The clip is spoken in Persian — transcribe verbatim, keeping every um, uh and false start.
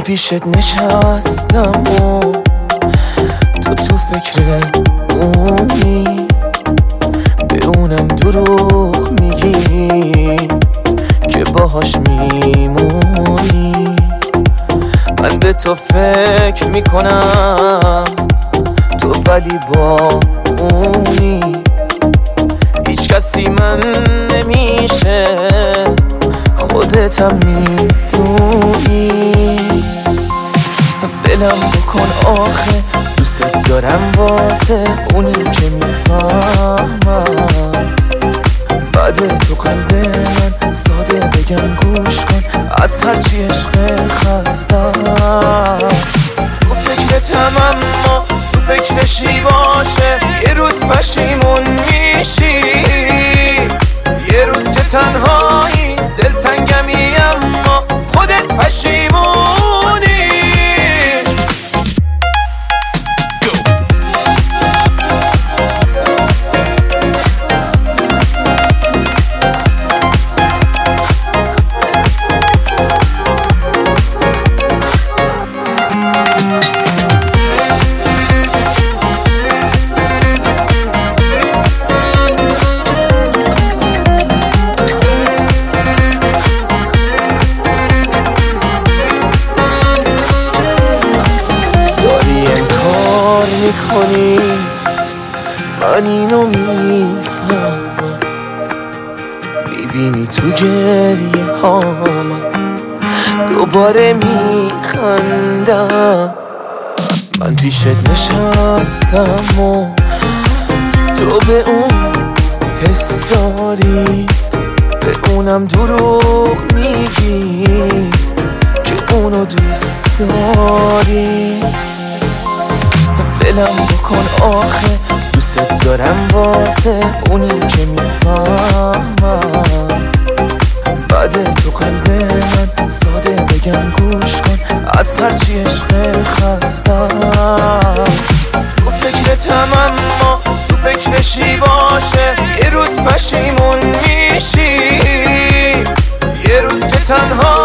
پیشت نشستم و تو تو فکر اونی، به اونم دروغ میگی که باهاش میمونی. من به تو فکر میکنم تو ولی با اونی، هیچ کسی من نمیشه خودتم میدونی. بلم بکن آخه دوست دارم واسه اونی که میفهمست. بعد تو قلب من ساده بگم گوش کن، از هرچی عشق خستم. تو فکرتم اما تو فکرشی باشه، یه روز پشیمون میشی، یه روز که تنهایی دلتنگمی اما خودت پشیمونی. میکنی من اینو میفهمم، میبینی تو گریه هامم دوباره میخندم. من پیشت نشستم و تو به اون حس داری، به اونم دروغ میگی که اونو دوست داری. بلم بکن آخه دوست دارم واسه اونی که میفهمست. بعد تو قلب من ساده بگم گوش کن، از هرچی عشق خستم. تو فکرتم اما تو فکرشی باشه، یه روز پشیمون میشی، یه روز که تنها